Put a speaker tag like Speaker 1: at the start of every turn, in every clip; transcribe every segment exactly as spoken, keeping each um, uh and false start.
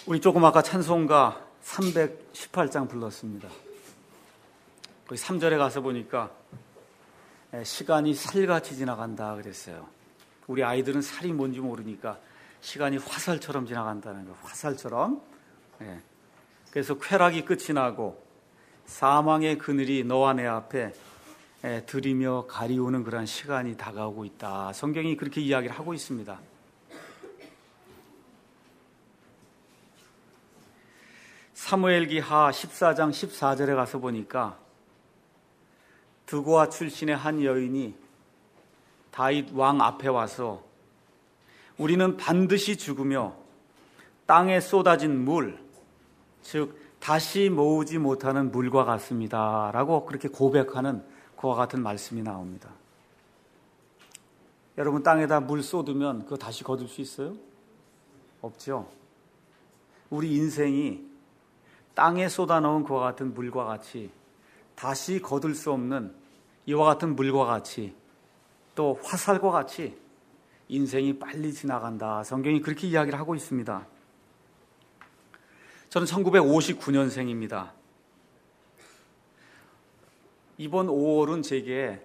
Speaker 1: 우리 조금 아까 찬송가 삼백십팔 장 불렀습니다. 거기 삼 절에 가서 보니까 시간이 살같이 지나간다 그랬어요. 우리 아이들은 살이 뭔지 모르니까 시간이 화살처럼 지나간다는 거예요. 화살처럼. 예. 그래서 쾌락이 끝이 나고 사망의 그늘이 너와 내 앞에 예, 들이며 가리우는 그런 시간이 다가오고 있다. 성경이 그렇게 이야기를 하고 있습니다. 사무엘기하 십사 장 십사 절에 가서 보니까 드고아 출신의 한 여인이 다윗 왕 앞에 와서 우리는 반드시 죽으며 땅에 쏟아진 물, 즉 다시 모으지 못하는 물과 같습니다 라고 그렇게 고백하는 그와 같은 말씀이 나옵니다. 여러분, 땅에다 물 쏟으면 그거 다시 거둘 수 있어요? 없죠. 우리 인생이 땅에 쏟아놓은 그와 같은 물과 같이 다시 거둘 수 없는 이와 같은 물과 같이 또 화살과 같이 인생이 빨리 지나간다. 성경이 그렇게 이야기를 하고 있습니다. 저는 천구백오십구 년생입니다. 이번 오월은 제게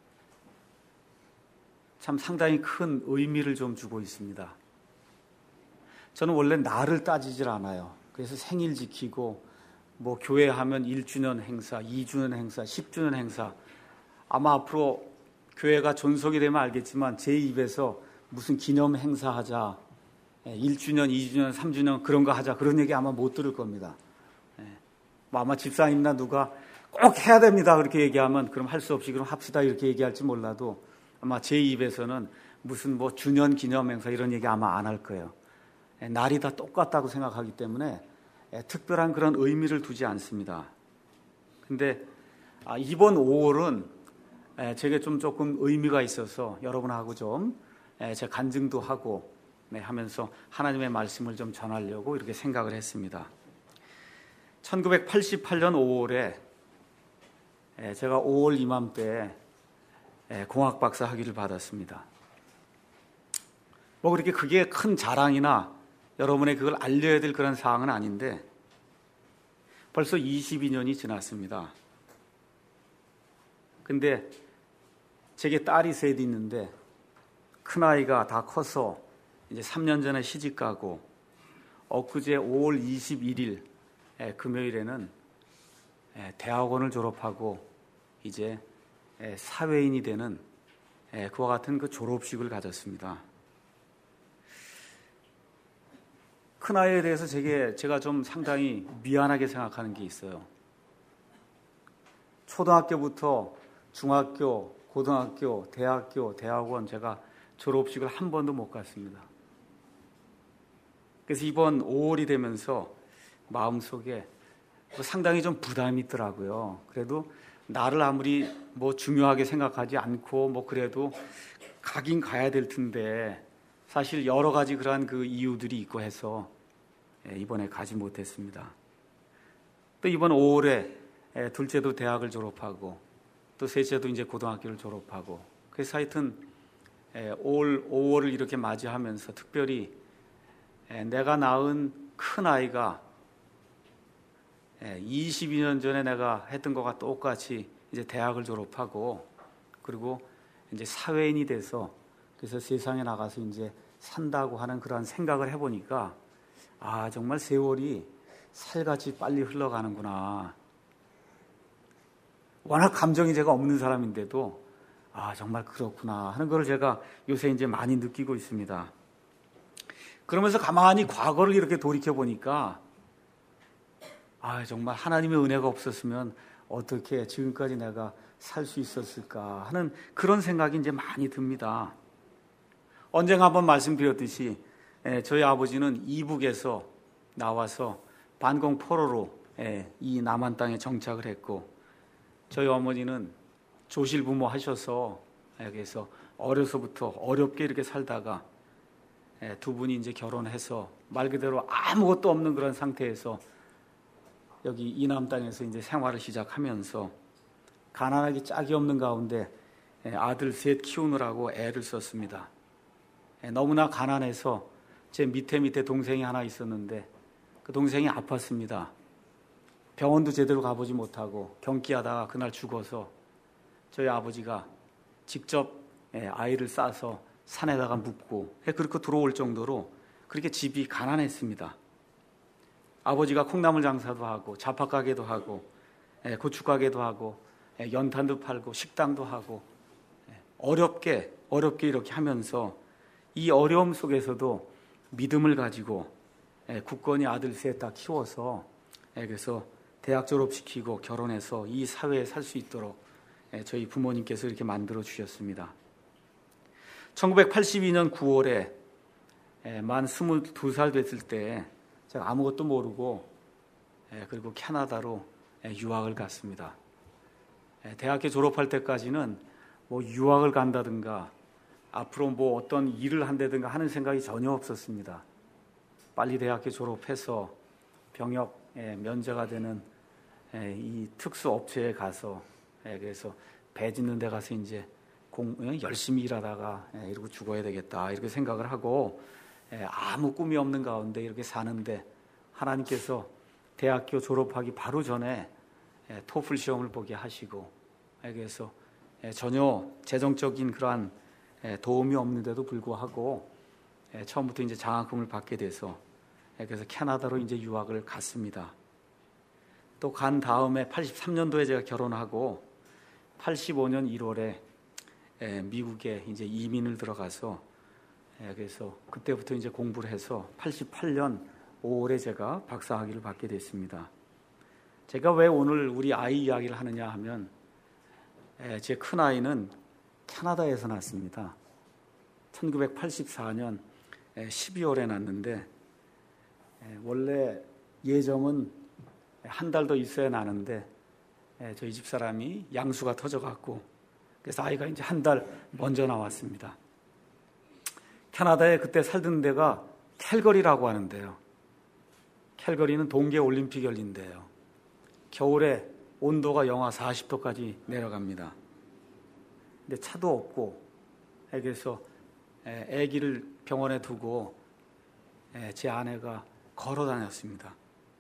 Speaker 1: 참 상당히 큰 의미를 좀 주고 있습니다. 저는 원래 날을 따지질 않아요. 그래서 생일 지키고 뭐 교회 하면 일 주년 행사, 이 주년 행사, 십 주년 행사, 아마 앞으로 교회가 존속이 되면 알겠지만 제 입에서 무슨 기념 행사하자, 일 주년, 이 주년, 삼 주년 그런 거 하자 그런 얘기 아마 못 들을 겁니다. 뭐 아마 집사님이나 누가 꼭 해야 됩니다 그렇게 얘기하면 그럼 할 수 없이 그럼 합시다 이렇게 얘기할지 몰라도 아마 제 입에서는 무슨 뭐 주년 기념 행사 이런 얘기 아마 안 할 거예요. 날이 다 똑같다고 생각하기 때문에 특별한 그런 의미를 두지 않습니다. 근데 이번 오월은 제게 좀 조금 의미가 있어서 여러분하고 좀 제 간증도 하고 하면서 하나님의 말씀을 좀 전하려고 이렇게 생각을 했습니다. 천구백팔십팔 년 오월에 제가 오월 이맘때에 공학박사 학위를 받았습니다. 뭐 그렇게 그게 큰 자랑이나 여러분의 그걸 알려야 될 그런 사항은 아닌데 벌써 이십이 년이 지났습니다. 근데 제게 딸이 셋 있는데 큰아이가 다 커서 이제 삼 년 전에 시집가고 엊그제 오월 이십일일 금요일에는 대학원을 졸업하고 이제 사회인이 되는 그와 같은 그 졸업식을 가졌습니다. 큰아이에 대해서 제게, 제가 좀 상당히 미안하게 생각하는 게 있어요. 초등학교부터 중학교, 고등학교, 대학교, 대학원 제가 졸업식을 한 번도 못 갔습니다. 그래서 이번 오월이 되면서 마음속에 상당히 좀 부담이 있더라고요. 그래도 나를 아무리 뭐 중요하게 생각하지 않고 뭐 그래도 가긴 가야 될 텐데 사실 여러 가지 그러한 그 이유들이 있고 해서 이번에 가지 못했습니다. 또 이번 오월에 둘째도 대학을 졸업하고 또 셋째도 이제 고등학교를 졸업하고 그래서 하여튼 올 오월을 이렇게 맞이하면서 특별히 내가 낳은 큰 아이가 이십이 년 전에 내가 했던 것과 똑같이 이제 대학을 졸업하고 그리고 이제 사회인이 돼서 그래서 세상에 나가서 이제 산다고 하는 그런 생각을 해보니까 아 정말 세월이 살같이 빨리 흘러가는구나. 워낙 감정이 제가 없는 사람인데도 아 정말 그렇구나 하는 걸 제가 요새 이제 많이 느끼고 있습니다. 그러면서 가만히 과거를 이렇게 돌이켜 보니까 아 정말 하나님의 은혜가 없었으면 어떻게 지금까지 내가 살 수 있었을까 하는 그런 생각이 이제 많이 듭니다. 언젠가 한번 말씀드렸듯이 저희 아버지는 이북에서 나와서 반공 포로로 이 남한 땅에 정착을 했고 저희 어머니는 조실부모 하셔서 여기서 어려서부터 어렵게 이렇게 살다가 두 분이 이제 결혼해서 말 그대로 아무것도 없는 그런 상태에서 여기 이남 땅에서 이제 생활을 시작하면서 가난하기 짝이 없는 가운데 아들 셋 키우느라고 애를 썼습니다. 너무나 가난해서 제 밑에 밑에 동생이 하나 있었는데 그 동생이 아팠습니다. 병원도 제대로 가보지 못하고 경기하다가 그날 죽어서 저희 아버지가 직접 아이를 싸서 산에다가 묻고 그렇게 들어올 정도로 그렇게 집이 가난했습니다. 아버지가 콩나물 장사도 하고 잡화가게도 하고 고춧가게도 하고 연탄도 팔고 식당도 하고 어렵게 어렵게 이렇게 하면서 이 어려움 속에서도 믿음을 가지고 굳건히 아들 셋 다 키워서 그래서 대학 졸업시키고 결혼해서 이 사회에 살 수 있도록 저희 부모님께서 이렇게 만들어 주셨습니다. 천구백팔십이 년 구월에 만 스물두 살 됐을 때 제가 아무것도 모르고 그리고 캐나다로 유학을 갔습니다. 대학교 졸업할 때까지는 뭐 유학을 간다든가 앞으로 뭐 어떤 일을 한다든가 하는 생각이 전혀 없었습니다. 빨리 대학교 졸업해서 병역 면제가 되는 이 특수 업체에 가서 그래서 배 짓는 데 가서 이제 공, 열심히 일하다가 이러고 죽어야 되겠다 이렇게 생각을 하고 아무 꿈이 없는 가운데 이렇게 사는데 하나님께서 대학교 졸업하기 바로 전에 토플 시험을 보게 하시고 그래서 전혀 재정적인 그러한 도움이 없는데도 불구하고 처음부터 이제 장학금을 받게 돼서 그래서 캐나다로 이제 유학을 갔습니다. 또 간 다음에 팔십삼 년도에 제가 결혼하고 팔십오 년 일월에 미국에 이제 이민을 들어가서 그래서 그때부터 이제 공부를 해서 팔십팔 년 오월에 제가 박사학위를 받게 됐습니다. 제가 왜 오늘 우리 아이 이야기를 하느냐 하면 제 큰아이는 캐나다에서 났습니다. 천구백팔십사 년 십이월에 났는데 원래 예정은 한 달 더 있어야 나는데 저희 집사람이 양수가 터져갖고 그래서 아이가 이제 한 달 먼저 나왔습니다. 캐나다에 그때 살던 데가 캘거리라고 하는데요. 캘거리는 동계올림픽 열린대요. 겨울에 온도가 영하 사십 도까지 내려갑니다. 근데 차도 없고 그래서 아기를 병원에 두고 제 아내가 걸어 다녔습니다.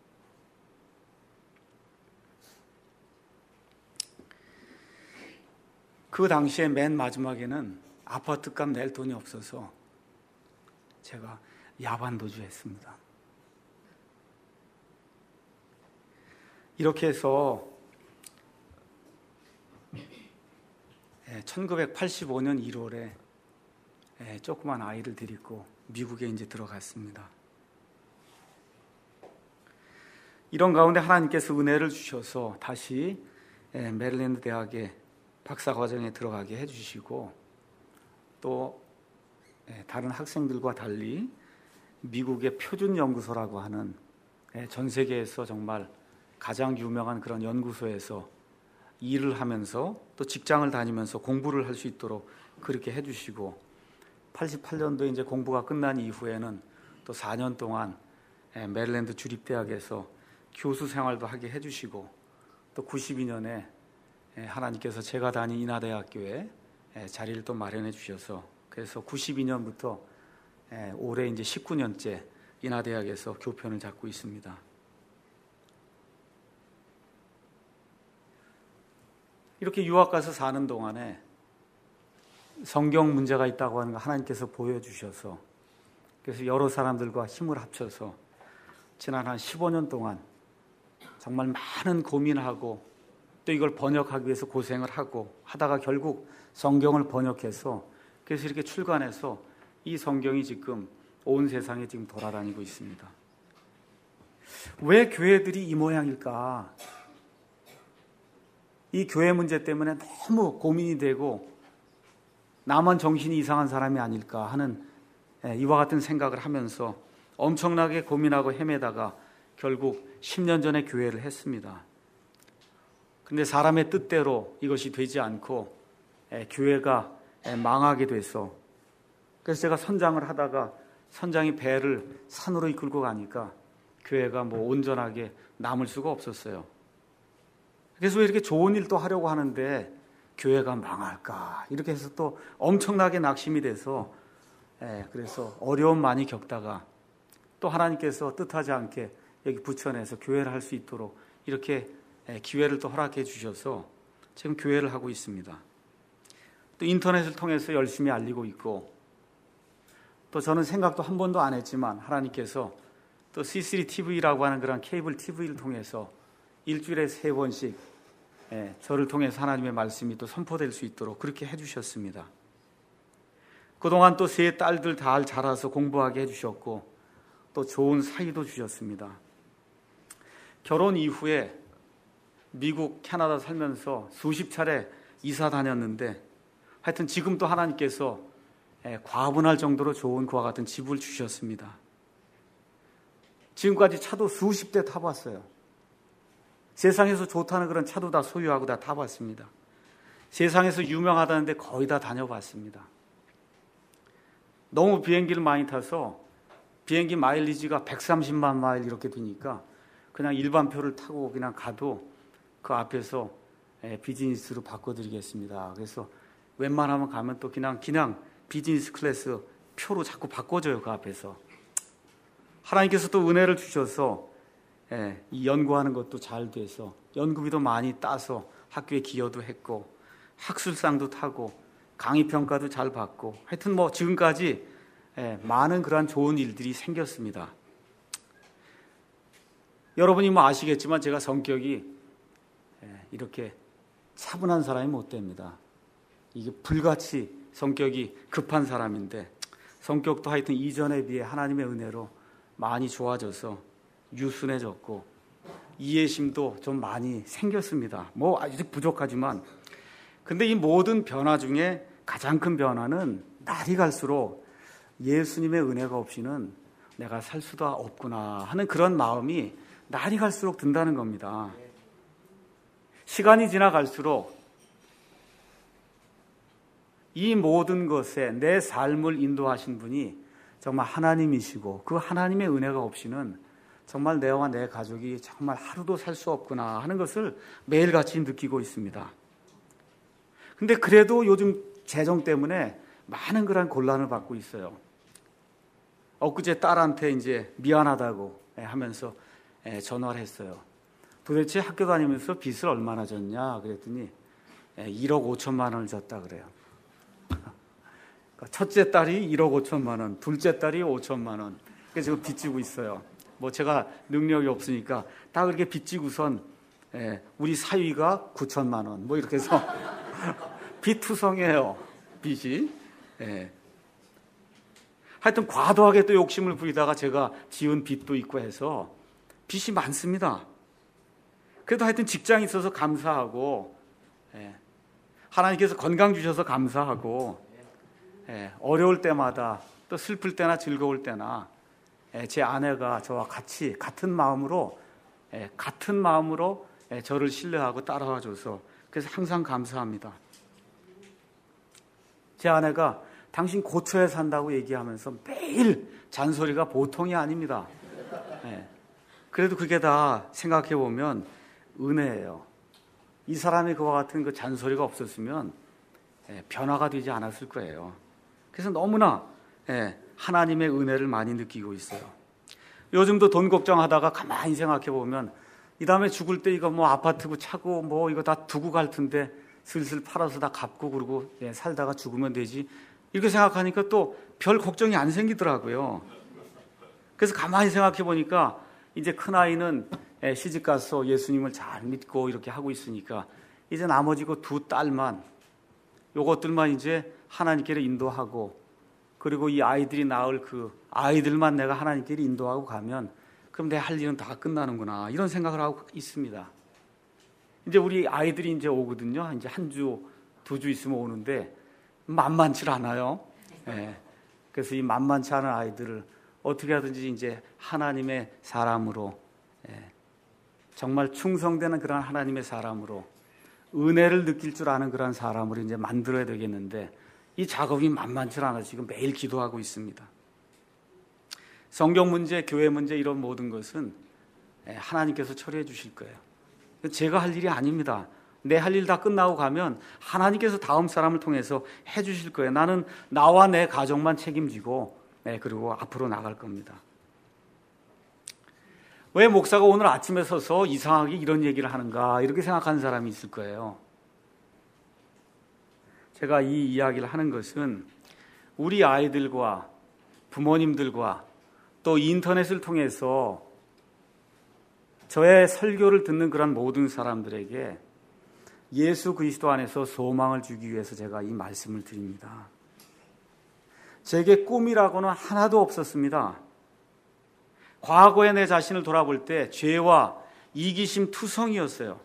Speaker 1: 그 당시에 맨 마지막에는 아파트 값 낼 돈이 없어서 제가 야반도주했습니다. 이렇게 해서 천구백팔십오 년 일월에 조그만 아이를 데리고 미국에 이제 들어갔습니다. 이런 가운데 하나님께서 은혜를 주셔서 다시 메릴랜드 대학에 박사과정에 들어가게 해주시고 또 다른 학생들과 달리 미국의 표준연구소라고 하는 전 세계에서 정말 가장 유명한 그런 연구소에서 일을 하면서 또 직장을 다니면서 공부를 할 수 있도록 그렇게 해주시고 팔십팔 년도에 이제 공부가 끝난 이후에는 또 사 년 동안 메릴랜드 주립대학에서 교수 생활도 하게 해주시고 또 구십이 년에 하나님께서 제가 다닌 인하대학교에 자리를 또 마련해 주셔서 그래서 구십이 년부터 올해 이제 십구 년째 인하대학에서 교편을 잡고 있습니다. 이렇게 유학 가서 사는 동안에 성경 문제가 있다고 하는 거 하나님께서 보여주셔서 그래서 여러 사람들과 힘을 합쳐서 지난 한 십오 년 동안 정말 많은 고민하고 또 이걸 번역하기 위해서 고생을 하고 하다가 결국 성경을 번역해서 그래서 이렇게 출간해서 이 성경이 지금 온 세상에 지금 돌아다니고 있습니다. 왜 교회들이 이 모양일까? 이 교회 문제 때문에 너무 고민이 되고 나만 정신이 이상한 사람이 아닐까 하는 이와 같은 생각을 하면서 엄청나게 고민하고 헤매다가 결국 십 년 전에 교회를 했습니다. 근데 사람의 뜻대로 이것이 되지 않고 교회가 망하게 돼서 그래서 제가 선장을 하다가 선장이 배를 산으로 이끌고 가니까 교회가 뭐 온전하게 남을 수가 없었어요. 그래서 왜 이렇게 좋은 일도 하려고 하는데 교회가 망할까 이렇게 해서 또 엄청나게 낙심이 돼서 그래서 어려움 많이 겪다가 또 하나님께서 뜻하지 않게 여기 부천에서 교회를 할 수 있도록 이렇게 기회를 또 허락해 주셔서 지금 교회를 하고 있습니다. 또 인터넷을 통해서 열심히 알리고 있고, 또 저는 생각도 한 번도 안 했지만 하나님께서 또 씨쓰리 티비라고 하는 그런 케이블 티비를 통해서 일주일에 세 번씩 저를 통해서 하나님의 말씀이 또 선포될 수 있도록 그렇게 해주셨습니다. 그동안 또 세 딸들 다 자라서 공부하게 해주셨고, 또 좋은 사이도 주셨습니다. 결혼 이후에 미국, 캐나다 살면서 수십 차례 이사 다녔는데, 하여튼 지금도 하나님께서 과분할 정도로 좋은 그와 같은 집을 주셨습니다. 지금까지 차도 수십 대 타봤어요. 세상에서 좋다는 그런 차도 다 소유하고 다 타봤습니다. 세상에서 유명하다는데 거의 다 다녀봤습니다. 너무 비행기를 많이 타서 비행기 마일리지가 백삼십만 마일 이렇게 되니까 그냥 일반표를 타고 그냥 가도 그 앞에서 비즈니스로 바꿔드리겠습니다. 그래서 웬만하면 가면 또 그냥 그냥 비즈니스 클래스 표로 자꾸 바꿔줘요. 그 앞에서. 하나님께서 또 은혜를 주셔서 이 연구하는 것도 잘 돼서 연구비도 많이 따서 학교에 기여도 했고, 학술상도 타고, 강의 평가도 잘 받고, 하여튼 뭐 지금까지 많은 그러한 좋은 일들이 생겼습니다. 여러분이 뭐 아시겠지만 제가 성격이 이렇게 차분한 사람이 못 됩니다. 이게 불같이 성격이 급한 사람인데, 성격도 하여튼 이전에 비해 하나님의 은혜로 많이 좋아져서 유순해졌고, 이해심도 좀 많이 생겼습니다. 뭐 아직 부족하지만, 근데 이 모든 변화 중에 가장 큰 변화는 날이 갈수록 예수님의 은혜가 없이는 내가 살 수도 없구나 하는 그런 마음이 날이 갈수록 든다는 겁니다. 시간이 지나갈수록 이 모든 것에 내 삶을 인도하신 분이 정말 하나님이시고, 그 하나님의 은혜가 없이는 정말 내와 내 가족이 정말 하루도 살 수 없구나 하는 것을 매일같이 느끼고 있습니다. 근데 그래도 요즘 재정 때문에 많은 그런 곤란을 받고 있어요. 엊그제 딸한테 이제 미안하다고 하면서 전화를 했어요. 도대체 학교 다니면서 빚을 얼마나 졌냐 그랬더니 일억 오천만 원을 졌다 그래요. 첫째 딸이 일억 오천만 원, 둘째 딸이 오천만 원. 그래서 지금 빚지고 있어요. 뭐 제가 능력이 없으니까 다 그렇게 빚지고선 우리 사위가 구천만 원, 뭐 이렇게 해서 빚투성이에요. 빚이. 예. 하여튼 과도하게 또 욕심을 부리다가 제가 지은 빚도 있고 해서 빚이 많습니다. 그래도 하여튼 직장이 있어서 감사하고, 예. 하나님께서 건강 주셔서 감사하고, 예. 어려울 때마다 또 슬플 때나 즐거울 때나 예. 제 아내가 저와 같이 같은 마음으로 예. 같은 마음으로 예. 저를 신뢰하고 따라와 줘서 그래서 항상 감사합니다. 제 아내가 당신 고초에 산다고 얘기하면서 매일 잔소리가 보통이 아닙니다. 네. 그래도 그게 다 생각해 보면 은혜예요. 이 사람이 그와 같은 그 잔소리가 없었으면 네, 변화가 되지 않았을 거예요. 그래서 너무나 네, 하나님의 은혜를 많이 느끼고 있어요. 요즘도 돈 걱정하다가 가만히 생각해 보면 이 다음에 죽을 때 이거 뭐 아파트고 차고 뭐 이거 다 두고 갈 텐데 슬슬 팔아서 다 갚고 그러고 예, 살다가 죽으면 되지, 이렇게 생각하니까 또 별 걱정이 안 생기더라고요. 그래서 가만히 생각해 보니까 이제 큰아이는 예, 시집가서 예수님을 잘 믿고 이렇게 하고 있으니까 이제 나머지 그 두 딸만, 요것들만 이제 하나님께로 인도하고, 그리고 이 아이들이 낳을 그 아이들만 내가 하나님께로 인도하고 가면 그럼 내 할 일은 다 끝나는구나, 이런 생각을 하고 있습니다. 이제 우리 아이들이 이제 오거든요. 이제 한 주, 두 주 있으면 오는데 만만치 않아요. 예. 그래서 이 만만치 않은 아이들을 어떻게 하든지 이제 하나님의 사람으로, 예. 정말 충성되는 그런 하나님의 사람으로, 은혜를 느낄 줄 아는 그런 사람으로 이제 만들어야 되겠는데 이 작업이 만만치 않아 지금 매일 기도하고 있습니다. 성경 문제, 교회 문제 이런 모든 것은 하나님께서 처리해 주실 거예요. 제가 할 일이 아닙니다. 내 할 일 다 끝나고 가면 하나님께서 다음 사람을 통해서 해 주실 거예요. 나는 나와 내 가정만 책임지고 네, 그리고 앞으로 나갈 겁니다. 왜 목사가 오늘 아침에 서서 이상하게 이런 얘기를 하는가 이렇게 생각하는 사람이 있을 거예요. 제가 이 이야기를 하는 것은 우리 아이들과 부모님들과 또 인터넷을 통해서 저의 설교를 듣는 그런 모든 사람들에게 예수 그리스도 안에서 소망을 주기 위해서 제가 이 말씀을 드립니다. 제게 꿈이라고는 하나도 없었습니다. 과거에 내 자신을 돌아볼 때 죄와 이기심 투성이었어요.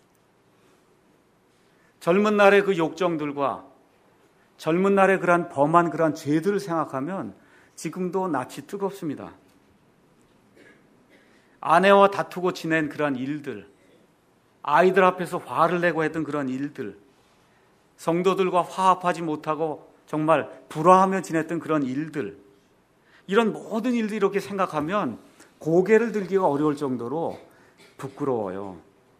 Speaker 1: 젊은 날의 그 욕정들과 젊은 날의 그러한 범한 그러한 죄들을 생각하면 지금도 낯이 뜨겁습니다. 아내와 다투고 지낸 그러한 일들, 아이들 앞에서 화를 내고 했던 그런 일들, 성도들과 화합하지 못하고 정말 불화하며 지냈던 그런 일들, 이런 모든 일들이 이렇게 생각하면 고개를 들기가 어려울 정도로 부끄러워요.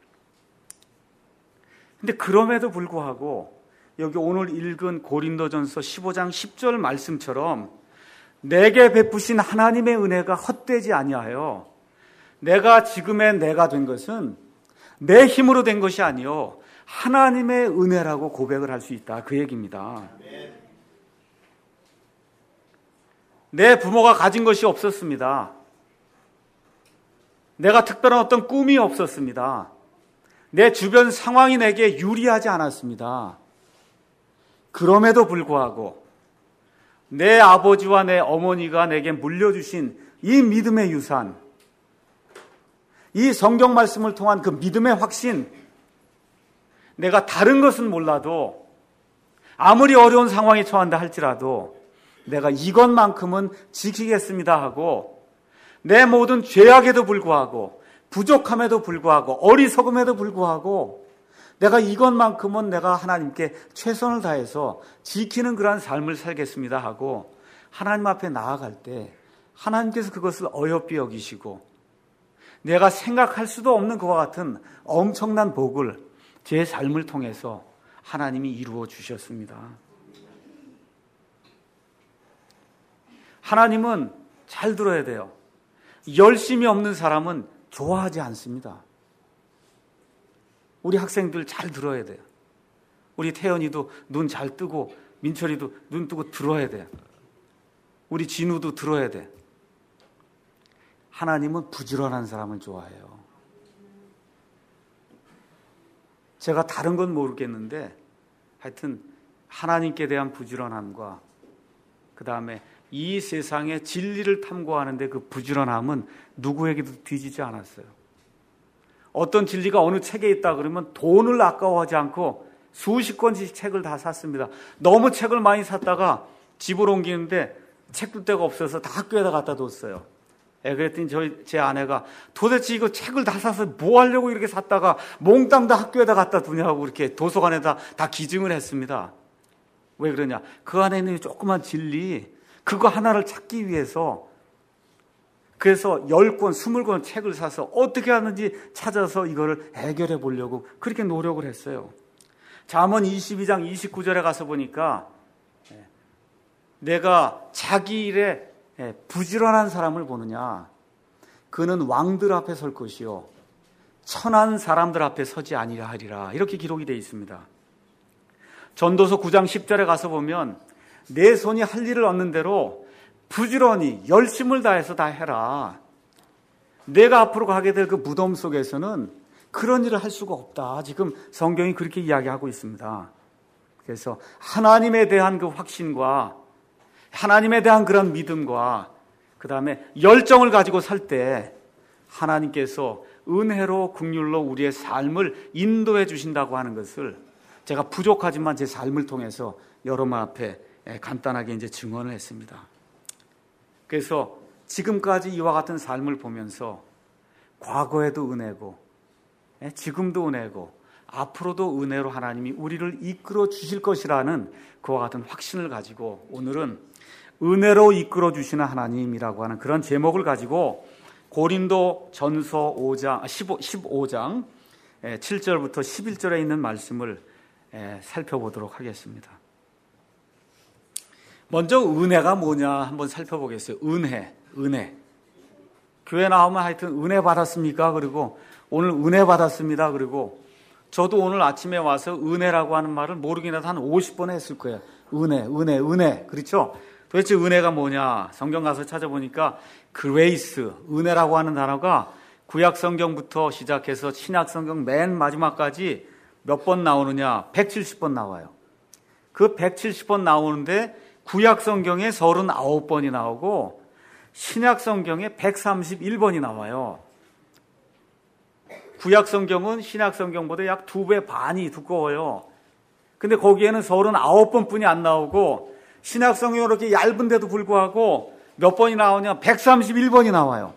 Speaker 1: 근데 그럼에도 불구하고 여기 오늘 읽은 고린도전서 십오 장 십 절 말씀처럼 내게 베푸신 하나님의 은혜가 헛되지 아니하여 내가 지금의 내가 된 것은 내 힘으로 된 것이 아니요 하나님의 은혜라고 고백을 할 수 있다. 그 얘기입니다. 내 부모가 가진 것이 없었습니다. 내가 특별한 어떤 꿈이 없었습니다. 내 주변 상황이 내게 유리하지 않았습니다. 그럼에도 불구하고 내 아버지와 내 어머니가 내게 물려주신 이 믿음의 유산, 이 성경 말씀을 통한 그 믿음의 확신, 내가 다른 것은 몰라도 아무리 어려운 상황에 처한다 할지라도 내가 이것만큼은 지키겠습니다 하고 내 모든 죄악에도 불구하고 부족함에도 불구하고 어리석음에도 불구하고 내가 이것만큼은 내가 하나님께 최선을 다해서 지키는 그러한 삶을 살겠습니다 하고 하나님 앞에 나아갈 때 하나님께서 그것을 어여삐 여기시고 내가 생각할 수도 없는 그와 같은 엄청난 복을 제 삶을 통해서 하나님이 이루어 주셨습니다. 하나님은 잘 들어야 돼요. 열심이 없는 사람은 좋아하지 않습니다. 우리 학생들 잘 들어야 돼요. 우리 태연이도 눈 잘 뜨고 민철이도 눈 뜨고 들어야 돼요. 우리 진우도 들어야 돼. 하나님은 부지런한 사람을 좋아해요. 제가 다른 건 모르겠는데 하여튼 하나님께 대한 부지런함과 그 다음에 이 세상의 진리를 탐구하는데 그 부지런함은 누구에게도 뒤지지 않았어요. 어떤 진리가 어느 책에 있다 그러면 돈을 아까워하지 않고 수십 권씩 책을 다 샀습니다. 너무 책을 많이 샀다가 집을 옮기는데 책둘 데가 없어서 다 학교에다 갖다 뒀어요. 예, 그랬더니 저희 제 아내가 도대체 이거 책을 다 사서 뭐 하려고 이렇게 샀다가 몽땅 다 학교에다 갖다 두냐고 이렇게 도서관에다 다 기증을 했습니다. 왜 그러냐? 그 안에 있는 조그만 진리, 그거 하나를 찾기 위해서 그래서 열 권, 스물 권 책을 사서 어떻게 하는지 찾아서 이거를 해결해 보려고 그렇게 노력을 했어요. 잠언 이십이 장 이십구 절에 가서 보니까 내가 자기 일에 부지런한 사람을 보느냐, 그는 왕들 앞에 설 것이요 천한 사람들 앞에 서지 아니라 하리라, 이렇게 기록이 되어 있습니다. 전도서 구 장 십 절에 가서 보면 내 손이 할 일을 얻는 대로 부지런히 열심을 다해서 다 해라. 내가 앞으로 가게 될 그 무덤 속에서는 그런 일을 할 수가 없다. 지금 성경이 그렇게 이야기하고 있습니다. 그래서 하나님에 대한 그 확신과 하나님에 대한 그런 믿음과 그 다음에 열정을 가지고 살 때 하나님께서 은혜로 긍휼로 우리의 삶을 인도해 주신다고 하는 것을 제가 부족하지만 제 삶을 통해서 여러분 앞에 간단하게 이제 증언을 했습니다. 그래서 지금까지 이와 같은 삶을 보면서 과거에도 은혜고 지금도 은혜고 앞으로도 은혜로 하나님이 우리를 이끌어 주실 것이라는 그와 같은 확신을 가지고 오늘은 은혜로 이끌어 주시는 하나님이라고 하는 그런 제목을 가지고 고린도 전서 오 장, 십오 장 칠 절부터 십일 절에 있는 말씀을 살펴보도록 하겠습니다. 먼저 은혜가 뭐냐 한번 살펴보겠어요. 은혜, 은혜. 교회 나오면 하여튼 은혜 받았습니까? 그리고 오늘 은혜 받았습니다. 그리고 저도 오늘 아침에 와서 은혜라고 하는 말을 모르긴 해도 한 오십 번 했을 거예요. 은혜, 은혜, 은혜. 그렇죠? 도대체 은혜가 뭐냐? 성경 가서 찾아보니까 그레이스, 은혜라고 하는 단어가 구약 성경부터 시작해서 신약 성경 맨 마지막까지 몇 번 나오느냐? 백칠십 번 나와요. 그 백칠십 번 나오는데 구약 성경에 서른아홉 번이 나오고 신약 성경에 백삼십일 번이 나와요. 구약 성경은 신약 성경보다 약 두 배 반이 두꺼워요. 근데 거기에는 서른아홉 번뿐이 안 나오고 신약 성경은 이렇게 얇은데도 불구하고 몇 번이 나오냐? 백삼십일 번이 나와요.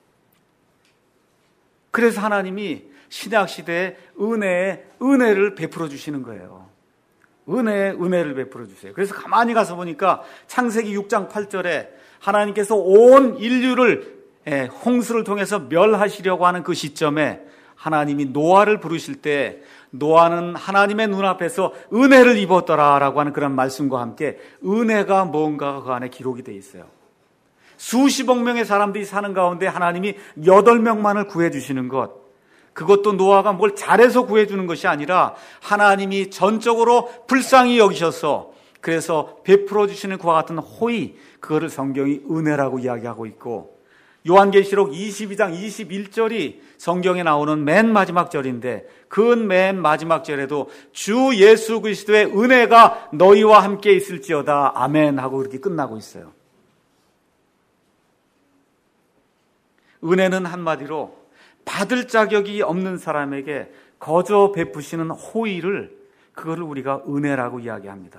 Speaker 1: 그래서 하나님이 신약 시대에 은혜에 은혜를 베풀어 주시는 거예요. 은혜에 은혜를 베풀어 주세요. 그래서 가만히 가서 보니까 창세기 육 장 팔 절에 하나님께서 온 인류를 홍수를 통해서 멸하시려고 하는 그 시점에 하나님이 노아를 부르실 때 노아는 하나님의 눈앞에서 은혜를 입었더라라고 하는 그런 말씀과 함께 은혜가 뭔가가 그 안에 기록이 되어 있어요. 수십억 명의 사람들이 사는 가운데 하나님이 여덟 명만을 구해주시는 것, 그것도 노아가 뭘 잘해서 구해주는 것이 아니라 하나님이 전적으로 불쌍히 여기셔서 그래서 베풀어 주시는 그와 같은 호의, 그거를 성경이 은혜라고 이야기하고 있고, 요한계시록 이십이 장 이십일 절이 성경에 나오는 맨 마지막 절인데 그 맨 마지막 절에도 주 예수 그리스도의 은혜가 너희와 함께 있을지어다 아멘 하고 그렇게 끝나고 있어요. 은혜는 한마디로 받을 자격이 없는 사람에게 거저 베푸시는 호의를, 그거를 우리가 은혜라고 이야기합니다.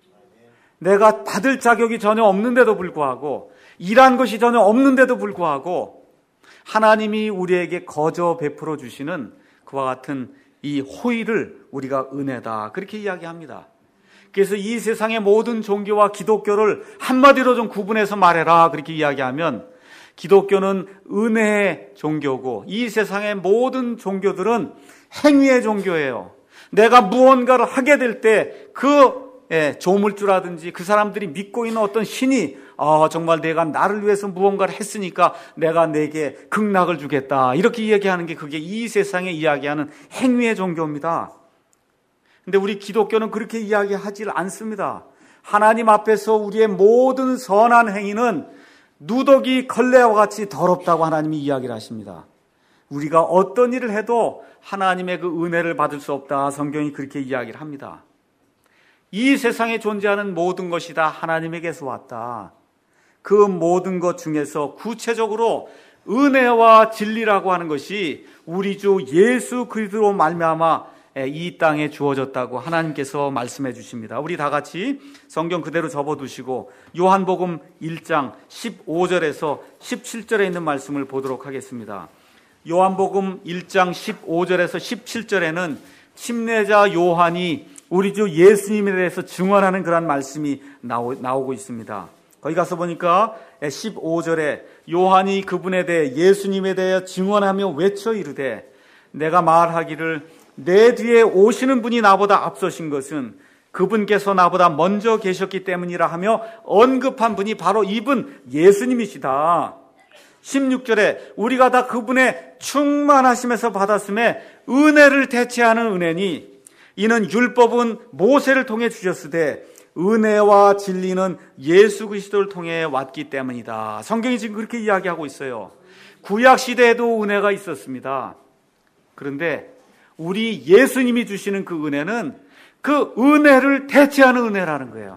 Speaker 1: 내가 받을 자격이 전혀 없는데도 불구하고, 일한 것이 전혀 없는데도 불구하고 하나님이 우리에게 거저 베풀어 주시는 그와 같은 이 호의를 우리가 은혜다, 그렇게 이야기합니다. 그래서 이 세상의 모든 종교와 기독교를 한마디로 좀 구분해서 말해라 그렇게 이야기하면, 기독교는 은혜의 종교고 이 세상의 모든 종교들은 행위의 종교예요. 내가 무언가를 하게 될 때 그 조물주라든지 그 사람들이 믿고 있는 어떤 신이 아, 정말 내가 나를 위해서 무언가를 했으니까 내가 내게 극락을 주겠다, 이렇게 이야기하는 게 그게 이 세상에 이야기하는 행위의 종교입니다. 근데 우리 기독교는 그렇게 이야기하지 않습니다. 하나님 앞에서 우리의 모든 선한 행위는 누더기 걸레와 같이 더럽다고 하나님이 이야기를 하십니다. 우리가 어떤 일을 해도 하나님의 그 은혜를 받을 수 없다, 성경이 그렇게 이야기를 합니다. 이 세상에 존재하는 모든 것이 다 하나님에게서 왔다. 그 모든 것 중에서 구체적으로 은혜와 진리라고 하는 것이 우리 주 예수 그리스도로 말미암아 이 땅에 주어졌다고 하나님께서 말씀해 주십니다. 우리 다 같이 성경 그대로 접어두시고 요한복음 일 장 십오 절에서 십칠 절에 있는 말씀을 보도록 하겠습니다. 요한복음 일 장 십오 절에서 십칠 절에는 침례자 요한이 우리 주 예수님에 대해서 증언하는 그런 말씀이 나오, 나오고 있습니다. 거기 가서 보니까 십오 절에 요한이 그분에 대해, 예수님에 대해 증언하며 외쳐 이르되 내가 말하기를 내 뒤에 오시는 분이 나보다 앞서신 것은 그분께서 나보다 먼저 계셨기 때문이라 하며 언급한 분이 바로 이분 예수님이시다. 십육 절에 우리가 다 그분의 충만하심에서 받았음에 은혜를 대체하는 은혜니 이는 율법은 모세를 통해 주셨으되 은혜와 진리는 예수 그리스도를 통해 왔기 때문이다. 성경이 지금 그렇게 이야기하고 있어요. 구약 시대에도 은혜가 있었습니다. 그런데 우리 예수님이 주시는 그 은혜는 그 은혜를 대체하는 은혜라는 거예요.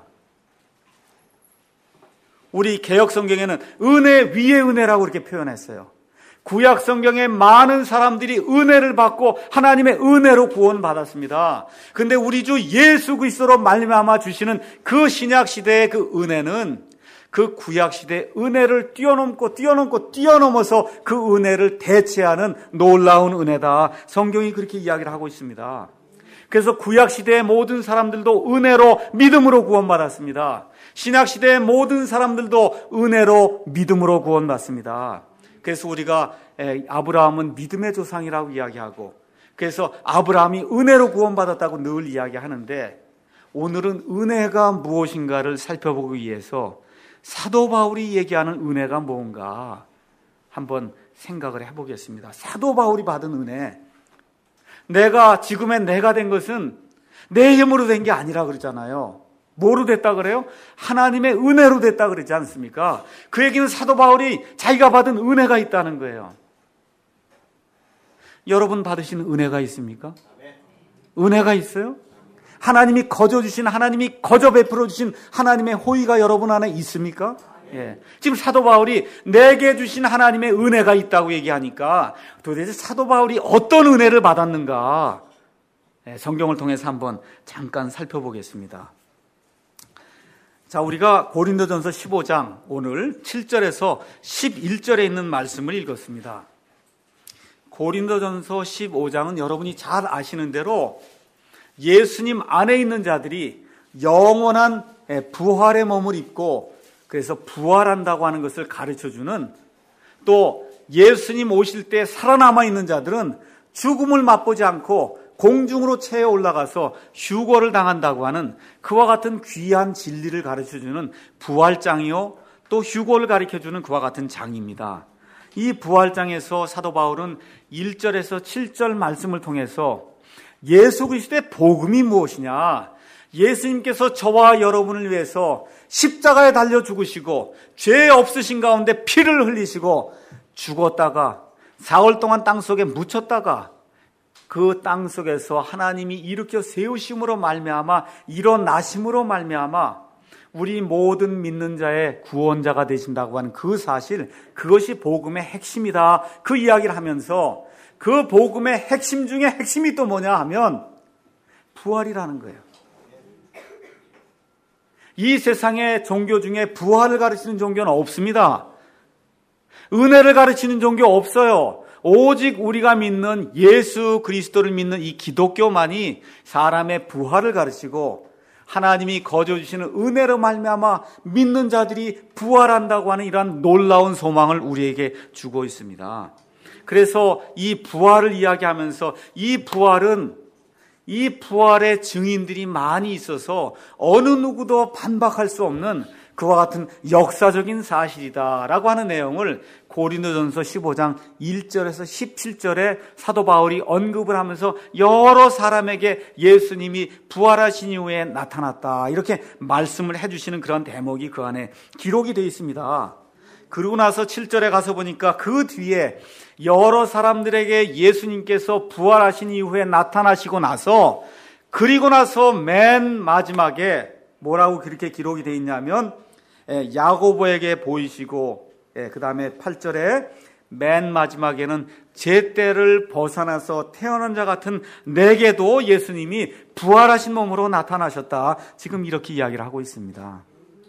Speaker 1: 우리 개역 성경에는 은혜 위의 은혜라고 이렇게 표현했어요. 구약 성경에 많은 사람들이 은혜를 받고 하나님의 은혜로 구원받았습니다. 그런데 우리 주 예수 그리스도로 말미암아 주시는 그 신약 시대의 그 은혜는 그 구약 시대의 은혜를 뛰어넘고 뛰어넘고 뛰어넘어서 그 은혜를 대체하는 놀라운 은혜다. 성경이 그렇게 이야기를 하고 있습니다. 그래서 구약 시대의 모든 사람들도 은혜로 믿음으로 구원받았습니다. 신약 시대의 모든 사람들도 은혜로 믿음으로 구원받습니다. 그래서 우리가 아브라함은 믿음의 조상이라고 이야기하고, 그래서 아브라함이 은혜로 구원받았다고 늘 이야기하는데, 오늘은 은혜가 무엇인가를 살펴보기 위해서 사도 바울이 얘기하는 은혜가 뭔가 한번 생각을 해보겠습니다. 사도 바울이 받은 은혜, 내가 지금의 내가 된 것은 내 힘으로 된 게 아니라 그러잖아요. 뭐로 됐다 그래요? 하나님의 은혜로 됐다 그러지 않습니까? 그 얘기는 사도 바울이 자기가 받은 은혜가 있다는 거예요. 여러분 받으신 은혜가 있습니까? 은혜가 있어요? 하나님이 거저 주신, 하나님이 거저 베풀어 주신 하나님의 호의가 여러분 안에 있습니까? 예. 지금 사도 바울이 내게 주신 하나님의 은혜가 있다고 얘기하니까 도대체 사도 바울이 어떤 은혜를 받았는가? 예, 성경을 통해서 한번 잠깐 살펴보겠습니다. 자, 우리가 고린도전서 십오 장 오늘 칠 절에서 십일 절에 있는 말씀을 읽었습니다. 고린도전서 십오 장은 여러분이 잘 아시는 대로 예수님 안에 있는 자들이 영원한 부활의 몸을 입고 그래서 부활한다고 하는 것을 가르쳐주는, 또 예수님 오실 때 살아남아 있는 자들은 죽음을 맛보지 않고 공중으로 채워 올라가서 휴거를 당한다고 하는 그와 같은 귀한 진리를 가르쳐주는 부활장이요, 또 휴거를 가르쳐주는 그와 같은 장입니다. 이 부활장에서 사도 바울은 일 절에서 칠 절 말씀을 통해서 예수 그리스도의 복음이 무엇이냐, 예수님께서 저와 여러분을 위해서 십자가에 달려 죽으시고 죄 없으신 가운데 피를 흘리시고 죽었다가 사흘 동안 땅속에 묻혔다가 그 땅속에서 하나님이 일으켜 세우심으로 말미암아 일어나심으로 말미암아 우리 모든 믿는 자의 구원자가 되신다고 하는 그 사실, 그것이 복음의 핵심이다. 그 이야기를 하면서 그 복음의 핵심 중에 핵심이 또 뭐냐 하면 부활이라는 거예요. 이 세상의 종교 중에 부활을 가르치는 종교는 없습니다. 은혜를 가르치는 종교 없어요. 오직 우리가 믿는 예수 그리스도를 믿는 이 기독교만이 사람의 부활을 가르치고 하나님이 거저 주시는 은혜로 말미암아 믿는 자들이 부활한다고 하는 이러한 놀라운 소망을 우리에게 주고 있습니다. 그래서 이 부활을 이야기하면서 이 부활은 이 부활의 증인들이 많이 있어서 어느 누구도 반박할 수 없는 그와 같은 역사적인 사실이다라고 하는 내용을 고린도전서 십오 장 일 절에서 십칠 절에 사도 바울이 언급을 하면서 여러 사람에게 예수님이 부활하신 이후에 나타났다, 이렇게 말씀을 해주시는 그런 대목이 그 안에 기록이 되어 있습니다. 그러고 나서 칠 절에 가서 보니까 그 뒤에 여러 사람들에게 예수님께서 부활하신 이후에 나타나시고 나서, 그리고 나서 맨 마지막에 뭐라고 그렇게 기록이 되어 있냐면 야고보에게 보이시고, 그 다음에 팔 절에 맨 마지막에는 제 때를 벗어나서 태어난 자 같은 내게도 예수님이 부활하신 몸으로 나타나셨다, 지금 이렇게 이야기를 하고 있습니다.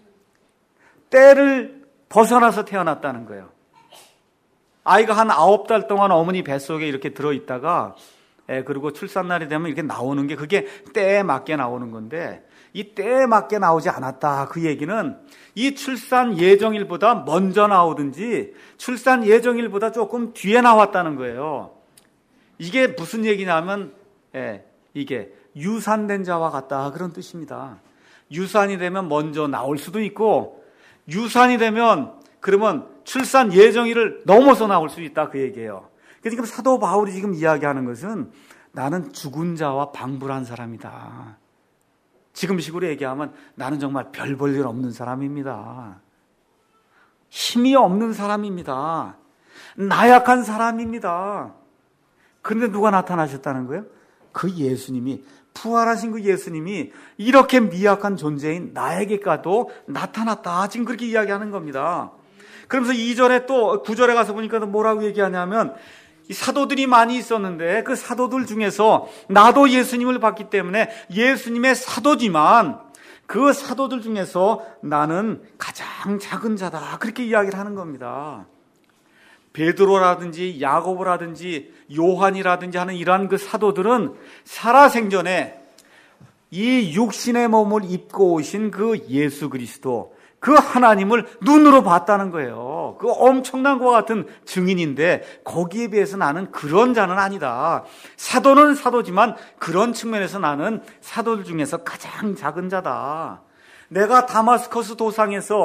Speaker 1: 때를 벗어나서 태어났다는 거예요. 아이가 한 아홉 달 동안 어머니 뱃속에 이렇게 들어있다가 예, 그리고 출산날이 되면 이렇게 나오는 게 그게 때에 맞게 나오는 건데, 이 때에 맞게 나오지 않았다. 그 얘기는 이 출산 예정일보다 먼저 나오든지 출산 예정일보다 조금 뒤에 나왔다는 거예요. 이게 무슨 얘기냐면 예, 이게 유산된 자와 같다, 그런 뜻입니다. 유산이 되면 먼저 나올 수도 있고, 유산이 되면 그러면 출산 예정일을 넘어서 나올 수 있다, 그 얘기예요. 그래서 지금 사도 바울이 지금 이야기하는 것은 나는 죽은 자와 방불한 사람이다. 지금식으로 얘기하면 나는 정말 별 볼 일 없는 사람입니다. 힘이 없는 사람입니다. 나약한 사람입니다. 그런데 누가 나타나셨다는 거예요? 그 예수님이, 부활하신 그 예수님이 이렇게 미약한 존재인 나에게까지도 나타났다, 지금 그렇게 이야기하는 겁니다. 그러면서 이 절에 또 구 절에 가서 보니까 뭐라고 얘기하냐면, 이 사도들이 많이 있었는데 그 사도들 중에서 나도 예수님을 봤기 때문에 예수님의 사도지만 그 사도들 중에서 나는 가장 작은 자다, 그렇게 이야기를 하는 겁니다. 베드로라든지 야고보라든지 요한이라든지 하는 이러한 그 사도들은 살아생전에 이 육신의 몸을 입고 오신 그 예수 그리스도, 그 하나님을 눈으로 봤다는 거예요. 그 엄청난 것과 같은 증인인데 거기에 비해서 나는 그런 자는 아니다. 사도는 사도지만 그런 측면에서 나는 사도들 중에서 가장 작은 자다. 내가 다마스커스 도상에서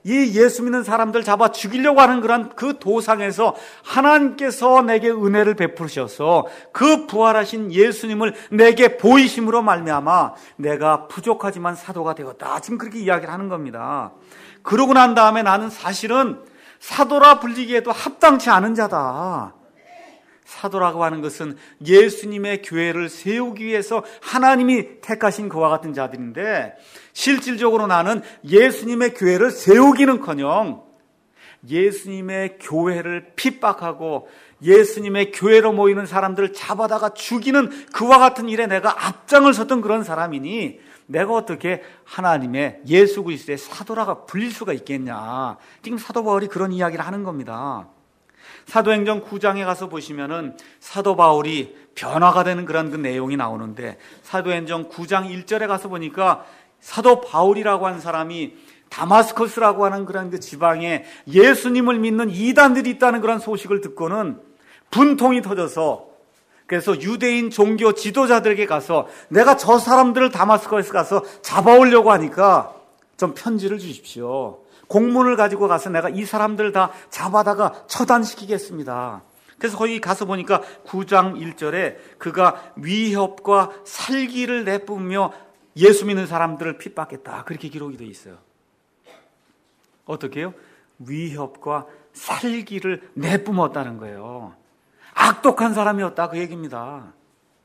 Speaker 1: 이 예수 믿는 사람들 잡아 죽이려고 하는 그런 그 도상에서 하나님께서 내게 은혜를 베푸셔서 그 부활하신 예수님을 내게 보이심으로 말미암아 내가 부족하지만 사도가 되었다. 지금 그렇게 이야기를 하는 겁니다. 그러고 난 다음에 나는 사실은 사도라 불리기에도 합당치 않은 자다. 사도라고 하는 것은 예수님의 교회를 세우기 위해서 하나님이 택하신 그와 같은 자들인데, 실질적으로 나는 예수님의 교회를 세우기는커녕 예수님의 교회를 핍박하고 예수님의 교회로 모이는 사람들을 잡아다가 죽이는 그와 같은 일에 내가 앞장을 섰던 그런 사람이니 내가 어떻게 하나님의 예수 그리스도의 사도라가 불릴 수가 있겠냐. 지금 사도 바울이 그런 이야기를 하는 겁니다. 사도행전 구 장에 가서 보시면은 사도 바울이 변화가 되는 그런 그 내용이 나오는데, 사도행전 구 장 일 절에 가서 보니까 사도 바울이라고 하는 사람이 다마스커스라고 하는 그런 그 지방에 예수님을 믿는 이단들이 있다는 그런 소식을 듣고는 분통이 터져서, 그래서 유대인 종교 지도자들에게 가서 내가 저 사람들을 다마스커스에 가서 잡아오려고 하니까 좀 편지를 주십시오. 공문을 가지고 가서 내가 이 사람들 다 잡아다가 처단시키겠습니다. 그래서 거기 가서 보니까 구 장 일 절에 그가 위협과 살기를 내뿜으며 예수 믿는 사람들을 핍박했다. 그렇게 기록이 되어 있어요. 어떻게 해요? 위협과 살기를 내뿜었다는 거예요. 악독한 사람이었다, 그 얘기입니다.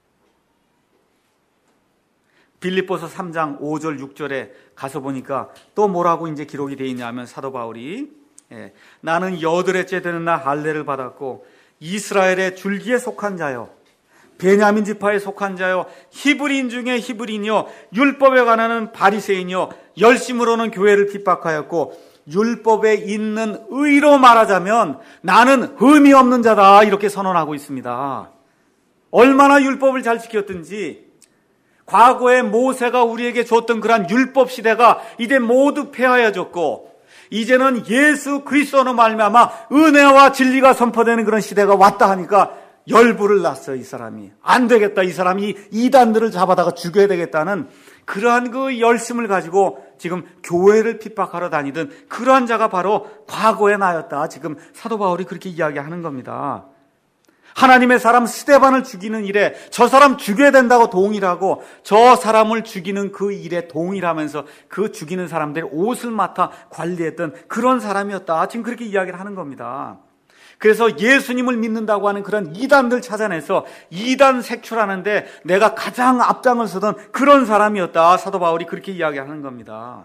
Speaker 1: 빌립보서 삼 장 오 절 육 절에 가서 보니까 또 뭐라고 이제 기록이 되어 있냐면 사도 바울이 예, 나는 여드레째 되는 날 할례를 받았고 이스라엘의 줄기에 속한 자요 베냐민 지파에 속한 자요 히브리인 중에 히브리인이요 율법에 관하는 바리새인이요 열심으로는 교회를 핍박하였고 율법에 있는 의로 말하자면 나는 흠이 없는 자다, 이렇게 선언하고 있습니다. 얼마나 율법을 잘 지켰든지 과거에 모세가 우리에게 줬던 그러한 율법 시대가 이제 모두 폐하여졌고 이제는 예수 그리스도로 말미암아 은혜와 진리가 선포되는 그런 시대가 왔다 하니까 열불을 났어요. 이 사람이 안 되겠다, 이 사람이 이단들을 잡아다가 죽여야 되겠다는 그러한 그 열심을 가지고 지금 교회를 핍박하러 다니던 그러한 자가 바로 과거의 나였다. 지금 사도 바울이 그렇게 이야기하는 겁니다. 하나님의 사람 스데반을 죽이는 일에 저 사람 죽여야 된다고 동의하고 저 사람을 죽이는 그 일에 동의하면서 그 죽이는 사람들의 옷을 맡아 관리했던 그런 사람이었다. 지금 그렇게 이야기를 하는 겁니다. 그래서 예수님을 믿는다고 하는 그런 이단들 찾아내서 이단 색출하는데 내가 가장 앞장을 서던 그런 사람이었다. 사도 바울이 그렇게 이야기하는 겁니다.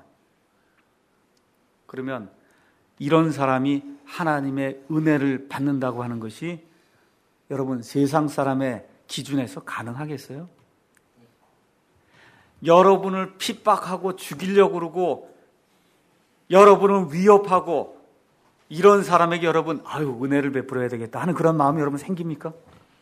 Speaker 1: 그러면 이런 사람이 하나님의 은혜를 받는다고 하는 것이 여러분 세상 사람의 기준에서 가능하겠어요? 여러분을 핍박하고 죽이려고 그러고 여러분을 위협하고 이런 사람에게 여러분 아유 은혜를 베풀어야 되겠다 하는 그런 마음이 여러분 생깁니까?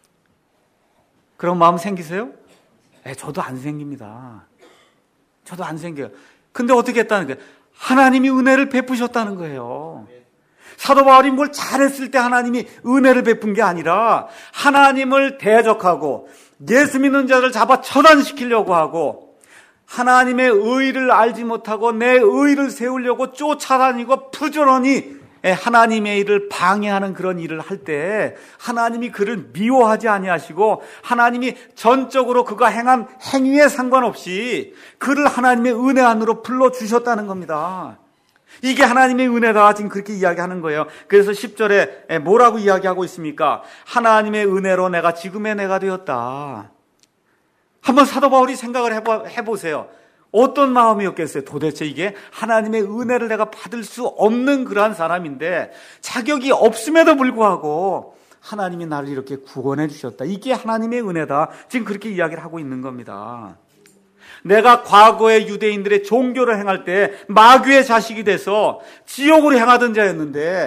Speaker 1: 그런 마음 생기세요? 네, 저도 안 생깁니다. 저도 안 생겨요. 근데 어떻게 했다는 거예요? 하나님이 은혜를 베푸셨다는 거예요. 사도 바울이 뭘 잘했을 때 하나님이 은혜를 베푼 게 아니라 하나님을 대적하고 예수 믿는 자를 잡아 처단시키려고 하고 하나님의 의를 알지 못하고 내 의를 세우려고 쫓아다니고 부지런히 하나님의 일을 방해하는 그런 일을 할 때 하나님이 그를 미워하지 아니하시고 하나님이 전적으로 그가 행한 행위에 상관없이 그를 하나님의 은혜 안으로 불러주셨다는 겁니다. 이게 하나님의 은혜다. 지금 그렇게 이야기하는 거예요. 그래서 십 절에 뭐라고 이야기하고 있습니까? 하나님의 은혜로 내가 지금의 내가 되었다. 한번 사도 바울이 생각을 해보, 해보세요. 어떤 마음이었겠어요? 도대체 이게 하나님의 은혜를 내가 받을 수 없는 그러한 사람인데 자격이 없음에도 불구하고 하나님이 나를 이렇게 구원해 주셨다. 이게 하나님의 은혜다. 지금 그렇게 이야기를 하고 있는 겁니다. 내가 과거의 유대인들의 종교를 행할 때 마귀의 자식이 돼서 지옥으로 행하던 자였는데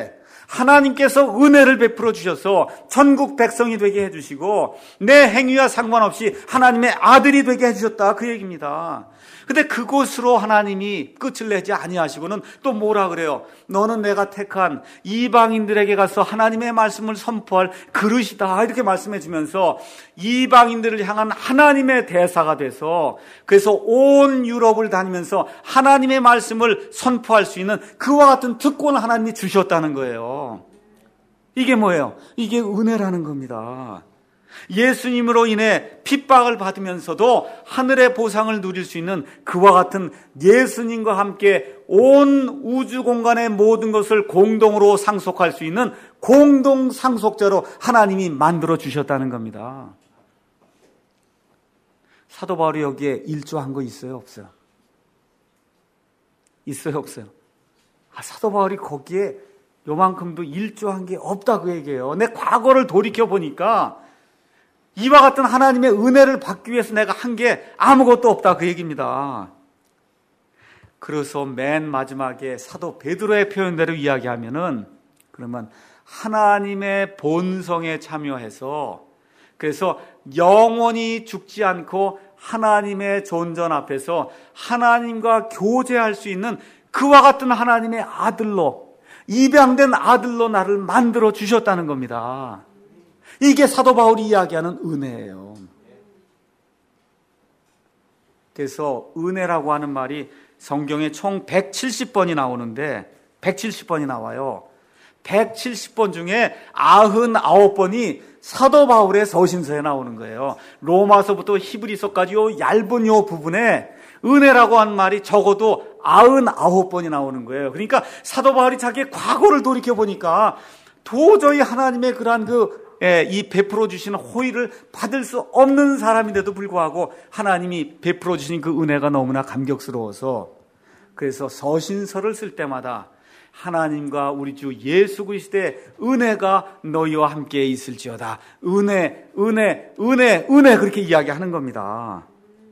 Speaker 1: 하나님께서 은혜를 베풀어 주셔서 천국 백성이 되게 해주시고 내 행위와 상관없이 하나님의 아들이 되게 해주셨다, 그 얘기입니다. 근데 그곳으로 하나님이 끝을 내지 아니하시고는 또 뭐라 그래요? 너는 내가 택한 이방인들에게 가서 하나님의 말씀을 선포할 그릇이다, 이렇게 말씀해 주면서 이방인들을 향한 하나님의 대사가 돼서, 그래서 온 유럽을 다니면서 하나님의 말씀을 선포할 수 있는 그와 같은 특권을 하나님이 주셨다는 거예요. 이게 뭐예요? 이게 은혜라는 겁니다. 예수님으로 인해 핍박을 받으면서도 하늘의 보상을 누릴 수 있는 그와 같은 예수님과 함께 온 우주 공간의 모든 것을 공동으로 상속할 수 있는 공동 상속자로 하나님이 만들어 주셨다는 겁니다. 사도 바울이 여기에 일조한 거 있어요, 없어요? 있어요, 없어요? 아, 사도 바울이 거기에 요만큼도 일조한 게 없다, 그 얘기예요. 내 과거를 돌이켜 보니까 이와 같은 하나님의 은혜를 받기 위해서 내가 한 게 아무것도 없다, 그 얘기입니다. 그래서 맨 마지막에 사도 베드로의 표현대로 이야기하면은, 그러면 하나님의 본성에 참여해서, 그래서 영원히 죽지 않고 하나님의 존전 앞에서 하나님과 교제할 수 있는 그와 같은 하나님의 아들로, 입양된 아들로 나를 만들어 주셨다는 겁니다. 이게 사도 바울이 이야기하는 은혜예요. 그래서 은혜라고 하는 말이 성경에 총 백칠십 번이 나오는데, 백칠십 번이 나와요. 백칠십 번 중에 구십구 번이 사도 바울의 서신서에 나오는 거예요. 로마서부터 히브리서까지 요 얇은 요 부분에 은혜라고 하는 말이 적어도 구십구 번이 나오는 거예요. 그러니까 사도 바울이 자기의 과거를 돌이켜 보니까 도저히 하나님의 그러한 그 이 베풀어 주시는 호의를 받을 수 없는 사람인데도 불구하고 하나님이 베풀어 주신 그 은혜가 너무나 감격스러워서, 그래서 서신서를 쓸 때마다 하나님과 우리 주 예수 그리스도의 은혜가 너희와 함께 있을지어다, 은혜, 은혜, 은혜, 은혜, 그렇게 이야기하는 겁니다.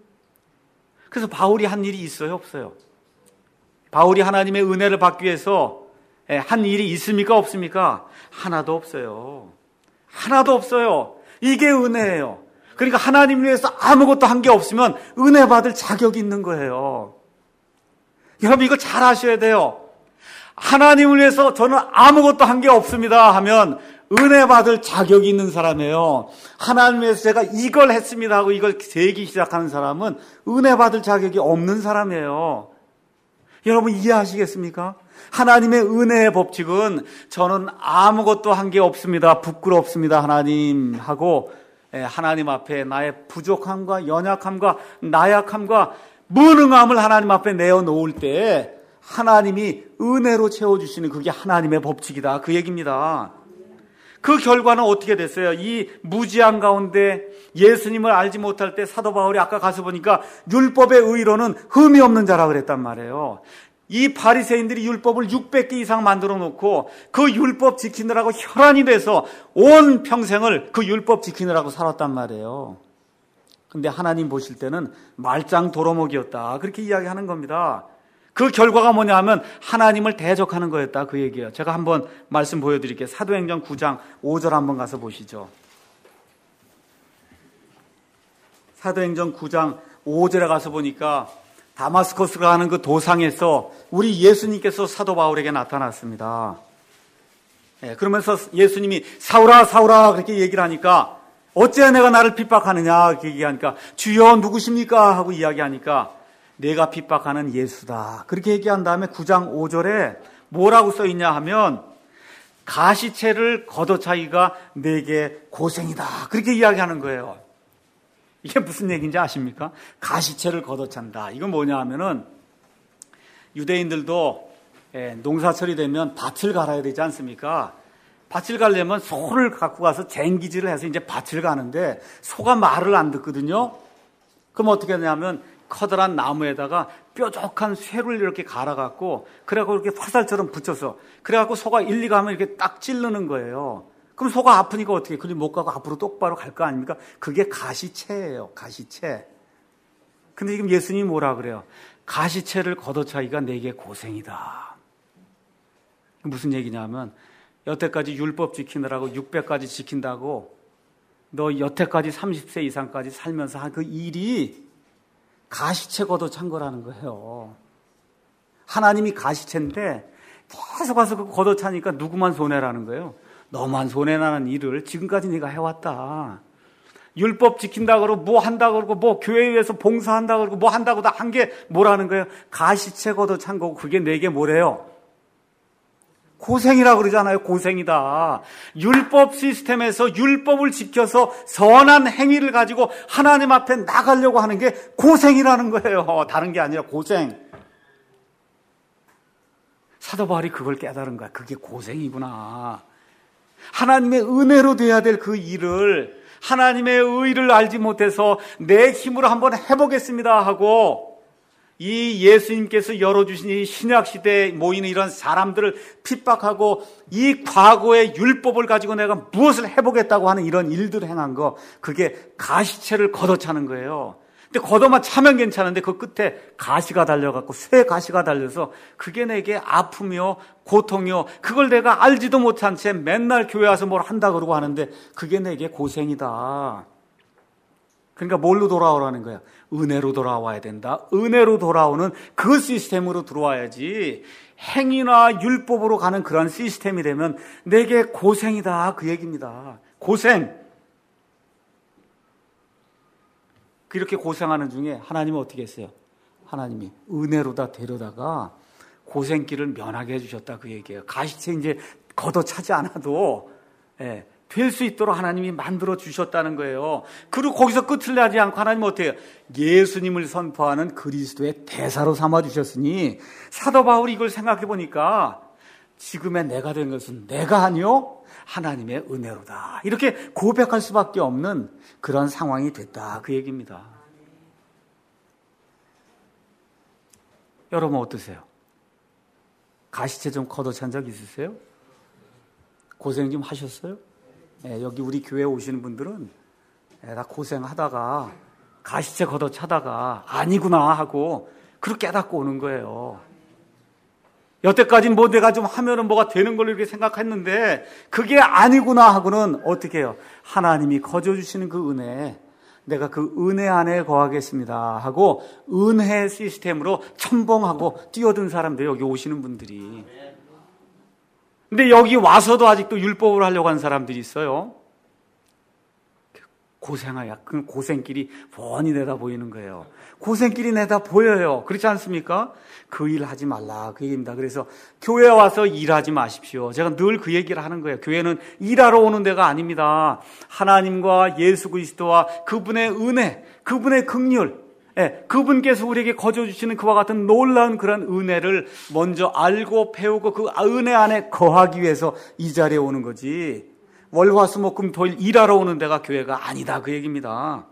Speaker 1: 그래서 바울이 한 일이 있어요, 없어요? 바울이 하나님의 은혜를 받기 위해서 한 일이 있습니까, 없습니까? 하나도 없어요. 하나도 없어요. 이게 은혜예요. 그러니까 하나님을 위해서 아무것도 한 게 없으면 은혜 받을 자격이 있는 거예요. 여러분, 이거 잘 아셔야 돼요. 하나님을 위해서 저는 아무것도 한 게 없습니다 하면 은혜 받을 자격이 있는 사람이에요. 하나님을 위해서 제가 이걸 했습니다 하고 이걸 세기 시작하는 사람은 은혜 받을 자격이 없는 사람이에요. 여러분, 이해하시겠습니까? 하나님의 은혜의 법칙은 저는 아무것도 한 게 없습니다, 부끄럽습니다 하나님 하고, 하나님 앞에 나의 부족함과 연약함과 나약함과 무능함을 하나님 앞에 내어놓을 때 하나님이 은혜로 채워주시는, 그게 하나님의 법칙이다, 그 얘기입니다. 그 결과는 어떻게 됐어요? 이 무지한 가운데 예수님을 알지 못할 때 사도 바울이 아까 가서 보니까 율법의 의로는 흠이 없는 자라 그랬단 말이에요. 이 바리새인들이 율법을 육백 개 이상 만들어 놓고 그 율법 지키느라고 혈안이 돼서 온 평생을 그 율법 지키느라고 살았단 말이에요. 근데 하나님 보실 때는 말짱 도루묵이었다, 그렇게 이야기하는 겁니다. 그 결과가 뭐냐 하면 하나님을 대적하는 거였다, 그 얘기예요. 제가 한번 말씀 보여드릴게요. 사도행전 구 장 오 절 한번 가서 보시죠. 사도행전 구 장 오 절에 가서 보니까 다마스커스가 하는 그 도상에서 우리 예수님께서 사도 바울에게 나타났습니다. 예, 그러면서 예수님이 사울아 사울아 그렇게 얘기를 하니까, 어째 내가 나를 핍박하느냐 그렇게 얘기하니까, 주여 누구십니까 하고 이야기하니까 내가 핍박하는 예수다, 그렇게 얘기한 다음에 구 장 오 절에 뭐라고 써 있냐 하면, 가시채를 걷어차기가 내게 고생이다, 그렇게 이야기하는 거예요. 이게 무슨 얘기인지 아십니까? 가시채를 걷어찬다. 이건 뭐냐 하면은, 유대인들도 농사철이 되면 밭을 갈아야 되지 않습니까? 밭을 가려면 소를 갖고 가서 쟁기질을 해서 이제 밭을 가는데 소가 말을 안 듣거든요. 그럼 어떻게 하냐면 커다란 나무에다가 뾰족한 쇠를 이렇게 갈아갖고, 그래갖고 이렇게 화살처럼 붙여서, 그래갖고 소가 일리 가면 이렇게 딱 찌르는 거예요. 그럼 소가 아프니까 어떻게, 그리 못 가고 앞으로 똑바로 갈 거 아닙니까? 그게 가시채예요, 가시채. 근데 지금 예수님이 뭐라 그래요? 가시채를 걷어차기가 내게 고생이다. 무슨 얘기냐면, 여태까지 율법 지키느라고 육백 가지 지킨다고 너 여태까지 삼십 세 이상까지 살면서 한 그 일이 가시채 걷어찬 거라는 거예요. 하나님이 가시채인데 계속 와서 그 걷어차니까 누구만 손해라는 거예요. 너만 손해나는 일을 지금까지 네가 해왔다. 율법 지킨다 그러고 뭐 한다 그러고 뭐 교회에서 봉사한다 그러고 뭐 한다고 다 한 게 뭐라는 거예요? 가시채 걷어찬 거고 그게 내게 뭐래요? 고생이라 그러잖아요. 고생이다. 율법 시스템에서 율법을 지켜서 선한 행위를 가지고 하나님 앞에 나가려고 하는 게 고생이라는 거예요. 다른 게 아니라 고생. 사도 바울이 그걸 깨달은 거야. 그게 고생이구나. 하나님의 은혜로 돼야 될 그 일을 하나님의 의를 알지 못해서 내 힘으로 한번 해보겠습니다 하고 이 예수님께서 열어주신 이 신약시대에 모이는 이런 사람들을 핍박하고 이 과거의 율법을 가지고 내가 무엇을 해보겠다고 하는 이런 일들을 행한 거, 그게 가시채를 걷어차는 거예요. 근데 걷어만 차면 괜찮은데 그 끝에 가시가 달려갖고 쇠 가시가 달려서 그게 내게 아픔이요 고통이요 그걸 내가 알지도 못한 채 맨날 교회 와서 뭘 한다 그러고 하는데 그게 내게 고생이다. 그러니까 뭘로 돌아오라는 거야? 은혜로 돌아와야 된다. 은혜로 돌아오는 그 시스템으로 들어와야지 행위나 율법으로 가는 그런 시스템이 되면 내게 고생이다 그 얘기입니다. 고생. 그렇게 고생하는 중에 하나님은 어떻게 했어요? 하나님이 은혜로 다 데려다가 고생길을 면하게 해주셨다 그 얘기예요. 가시채 이제 걷어차지 않아도 예, 될 수 있도록 하나님이 만들어 주셨다는 거예요. 그리고 거기서 끝을 내지 않고 하나님은 어떻게 해요? 예수님을 선포하는 그리스도의 대사로 삼아 주셨으니 사도 바울이 이걸 생각해 보니까 지금의 내가 된 것은 내가 아니요 하나님의 은혜로다. 이렇게 고백할 수밖에 없는 그런 상황이 됐다 그 얘기입니다. 여러분 어떠세요? 가시채 좀 걷어찬 적 있으세요? 고생 좀 하셨어요? 예, 여기 우리 교회에 오시는 분들은 예, 다 고생하다가 가시채 걷어차다가 아니구나 하고 그렇게 깨닫고 오는 거예요. 여태까지 뭐 내가 좀 하면은 뭐가 되는 걸로 이렇게 생각했는데 그게 아니구나 하고는 어떻게 해요? 하나님이 거저주시는 그 은혜, 내가 그 은혜 안에 거하겠습니다 하고 은혜 시스템으로 첨벙하고 뛰어든 사람들 여기 오시는 분들이. 근데 여기 와서도 아직도 율법을 하려고 하는 사람들이 있어요. 고생하야. 그 고생길이 뻔히 내다 보이는 거예요. 고생길이 내다 보여요. 그렇지 않습니까? 그 일 하지 말라 그 얘기입니다. 그래서 교회에 와서 일하지 마십시오. 제가 늘 그 얘기를 하는 거예요. 교회는 일하러 오는 데가 아닙니다. 하나님과 예수 그리스도와 그분의 은혜, 그분의 긍휼, 예, 그분께서 우리에게 거저주시는 그와 같은 놀라운 그런 은혜를 먼저 알고 배우고 그 은혜 안에 거하기 위해서 이 자리에 오는 거지 월화수목금토일 일하러 오는 데가 교회가 아니다 그 얘기입니다.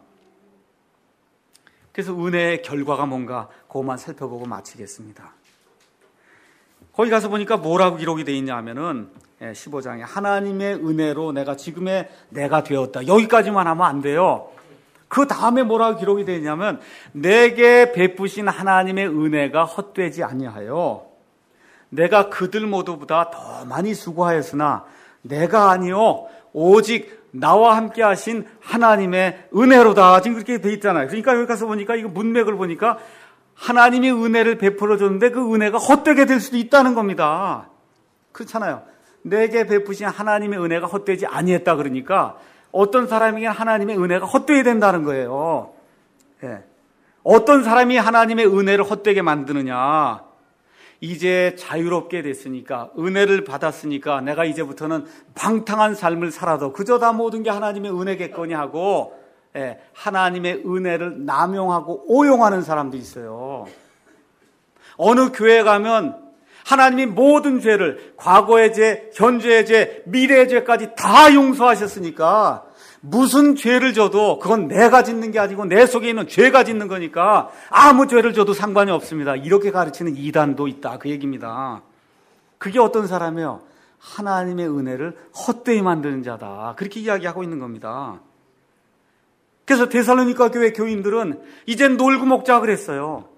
Speaker 1: 그래서 은혜의 결과가 뭔가 그것만 살펴보고 마치겠습니다. 거기 가서 보니까 뭐라고 기록이 되어 있냐 하면은 십오 장에 하나님의 은혜로 내가 지금의 내가 되었다. 여기까지만 하면 안 돼요. 그 다음에 뭐라고 기록이 되어 있냐면 내게 베푸신 하나님의 은혜가 헛되지 아니하여 내가 그들 모두보다 더 많이 수고하였으나 내가 아니요 오직 나와 함께 하신 하나님의 은혜로다. 지금 그렇게 돼 있잖아요. 그러니까 여기 가서 보니까 이거 문맥을 보니까 하나님이 은혜를 베풀어 줬는데 그 은혜가 헛되게 될 수도 있다는 겁니다. 그렇잖아요. 내게 베푸신 하나님의 은혜가 헛되지 아니했다 그러니까 어떤 사람에게 하나님의 은혜가 헛되게 된다는 거예요. 예. 어떤 사람이 하나님의 은혜를 헛되게 만드느냐? 이제 자유롭게 됐으니까 은혜를 받았으니까 내가 이제부터는 방탕한 삶을 살아도 그저 다 모든 게 하나님의 은혜겠거니 하고 예, 하나님의 은혜를 남용하고 오용하는 사람도 있어요. 어느 교회 가면 하나님이 모든 죄를 과거의 죄, 현재의 죄, 미래의 죄까지 다 용서하셨으니까 무슨 죄를 져도 그건 내가 짓는 게 아니고 내 속에 있는 죄가 짓는 거니까 아무 죄를 져도 상관이 없습니다. 이렇게 가르치는 이단도 있다 그 얘기입니다. 그게 어떤 사람이에요? 하나님의 은혜를 헛되이 만드는 자다. 그렇게 이야기하고 있는 겁니다. 그래서 데살로니가 교회 교인들은 이젠 놀고 먹자 그랬어요.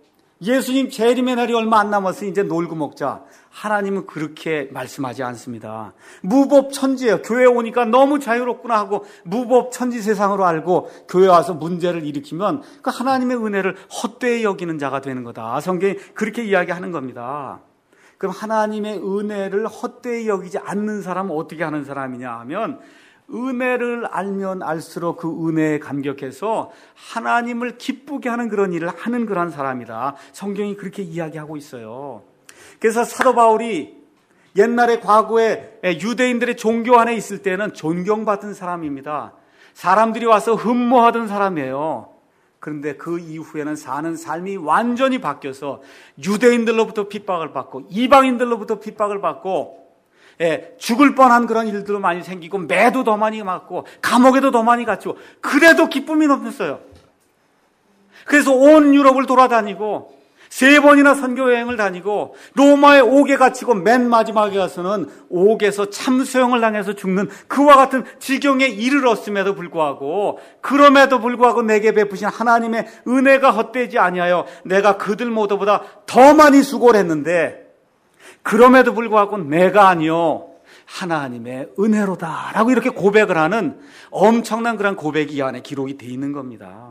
Speaker 1: 예수님 재림의 날이 얼마 안 남았으니 이제 놀고 먹자. 하나님은 그렇게 말씀하지 않습니다. 무법천지예요. 교회 오니까 너무 자유롭구나 하고 무법천지 세상으로 알고 교회 와서 문제를 일으키면 그 하나님의 은혜를 헛되이 여기는 자가 되는 거다. 성경이 그렇게 이야기하는 겁니다. 그럼 하나님의 은혜를 헛되이 여기지 않는 사람은 어떻게 하는 사람이냐 하면 은혜를 알면 알수록 그 은혜에 감격해서 하나님을 기쁘게 하는 그런 일을 하는 그런 사람이다. 성경이 그렇게 이야기하고 있어요. 그래서 사도 바울이 옛날에 과거에 유대인들의 종교 안에 있을 때는 존경받은 사람입니다. 사람들이 와서 흠모하던 사람이에요. 그런데 그 이후에는 사는 삶이 완전히 바뀌어서 유대인들로부터 핍박을 받고 이방인들로부터 핍박을 받고 예, 죽을 뻔한 그런 일들도 많이 생기고 매도 더 많이 맞고 감옥에도 더 많이 갇히고 그래도 기쁨이 넘쳤어요. 그래서 온 유럽을 돌아다니고 세 번이나 선교 여행을 다니고 로마에 옥에 갇히고 맨 마지막에 가서는 옥에서 참수형을 당해서 죽는 그와 같은 지경에 이르렀음에도 불구하고 그럼에도 불구하고 내게 베푸신 하나님의 은혜가 헛되지 아니하여 내가 그들 모두보다 더 많이 수고를 했는데 그럼에도 불구하고 내가 아니요 하나님의 은혜로다라고 이렇게 고백을 하는 엄청난 그런 고백이 이 안에 기록이 돼 있는 겁니다.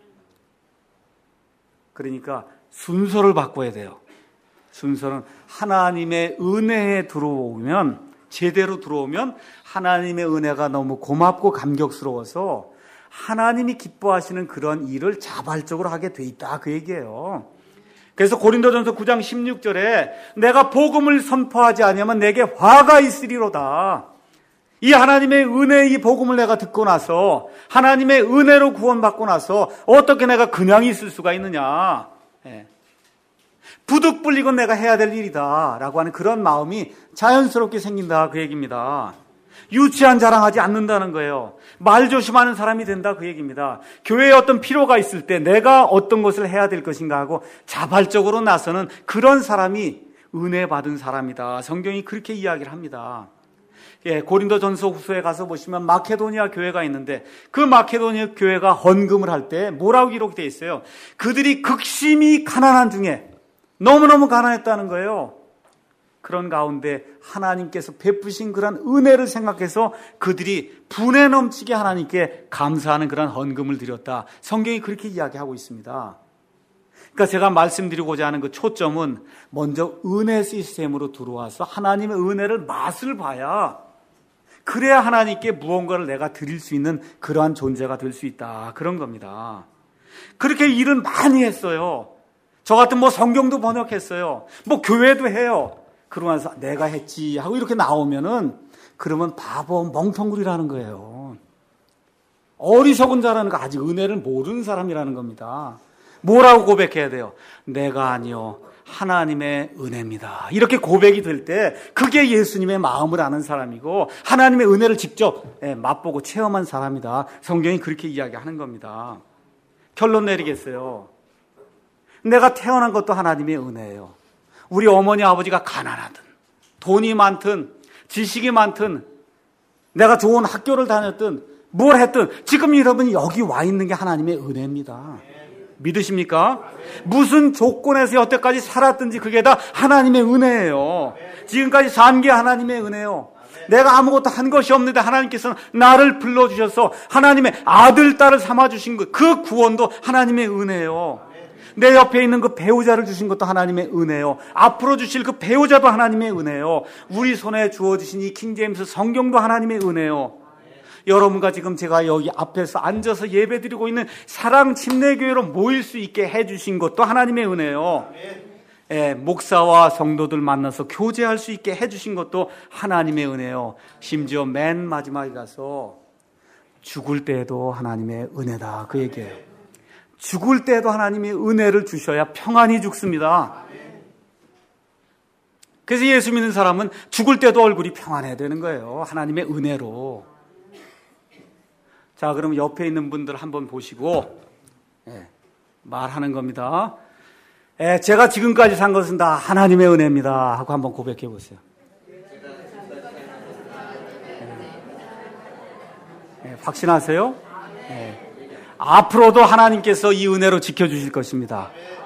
Speaker 1: 그러니까 순서를 바꿔야 돼요. 순서는 하나님의 은혜에 들어오면 제대로 들어오면 하나님의 은혜가 너무 고맙고 감격스러워서 하나님이 기뻐하시는 그런 일을 자발적으로 하게 돼 있다 그 얘기예요. 그래서 고린도전서 구 장 십육 절에 내가 복음을 선포하지 아니하면 내게 화가 있으리로다. 이 하나님의 은혜의 복음을 내가 듣고 나서 하나님의 은혜로 구원받고 나서 어떻게 내가 그냥 있을 수가 있느냐. 예. 부득불리고 내가 해야 될 일이다 라고 하는 그런 마음이 자연스럽게 생긴다 그 얘기입니다. 유치한 자랑하지 않는다는 거예요. 말 조심하는 사람이 된다 그 얘기입니다. 교회에 어떤 필요가 있을 때 내가 어떤 것을 해야 될 것인가 하고 자발적으로 나서는 그런 사람이 은혜 받은 사람이다. 성경이 그렇게 이야기를 합니다. 예, 고린도전서 후서에 가서 보시면 마케도니아 교회가 있는데 그 마케도니아 교회가 헌금을 할 때 뭐라고 기록되어 있어요? 그들이 극심히 가난한 중에 너무너무 가난했다는 거예요. 그런 가운데 하나님께서 베푸신 그런 은혜를 생각해서 그들이 분에 넘치게 하나님께 감사하는 그런 헌금을 드렸다. 성경이 그렇게 이야기하고 있습니다. 그러니까 제가 말씀드리고자 하는 그 초점은 먼저 은혜 시스템으로 들어와서 하나님의 은혜를 맛을 봐야 그래야 하나님께 무언가를 내가 드릴 수 있는 그러한 존재가 될 수 있다. 그런 겁니다. 그렇게 일은 많이 했어요. 저 같은 뭐 성경도 번역했어요. 뭐 교회도 해요. 그러고 나서 내가 했지 하고 이렇게 나오면은 그러면 바보 멍텅구리라는 거예요. 어리석은 자라는 거 아직 은혜를 모르는 사람이라는 겁니다. 뭐라고 고백해야 돼요? 내가 아니요 하나님의 은혜입니다. 이렇게 고백이 될 때 그게 예수님의 마음을 아는 사람이고 하나님의 은혜를 직접 맛보고 체험한 사람이다. 성경이 그렇게 이야기하는 겁니다. 결론 내리겠어요. 내가 태어난 것도 하나님의 은혜예요. 우리 어머니 아버지가 가난하든 돈이 많든 지식이 많든 내가 좋은 학교를 다녔든 뭘 했든 지금 여러분이 여기 와 있는 게 하나님의 은혜입니다. 믿으십니까? 무슨 조건에서 여태까지 살았든지 그게 다 하나님의 은혜예요. 지금까지 산 게 하나님의 은혜예요. 내가 아무것도 한 것이 없는데 하나님께서는 나를 불러주셔서 하나님의 아들, 딸을 삼아주신 것, 그 구원도 하나님의 은혜예요. 내 옆에 있는 그 배우자를 주신 것도 하나님의 은혜요. 앞으로 주실 그 배우자도 하나님의 은혜요. 우리 손에 주어주신 이 킹제임스 성경도 하나님의 은혜요. 여러분과 지금 제가 여기 앞에서 앉아서 예배드리고 있는 사랑 침례교회로 모일 수 있게 해주신 것도 하나님의 은혜요. 예, 목사와 성도들 만나서 교제할 수 있게 해주신 것도 하나님의 은혜요. 심지어 맨 마지막에 가서 죽을 때에도 하나님의 은혜다 그 얘기예요. 죽을 때도 하나님의 은혜를 주셔야 평안히 죽습니다. 그래서 예수 믿는 사람은 죽을 때도 얼굴이 평안해야 되는 거예요. 하나님의 은혜로. 자, 그럼 옆에 있는 분들 한번 보시고 예, 말하는 겁니다. 예, 제가 지금까지 산 것은 다 하나님의 은혜입니다 하고 한번 고백해 보세요. 예, 확신하세요? 예. 앞으로도 하나님께서 이 은혜로 지켜주실 것입니다.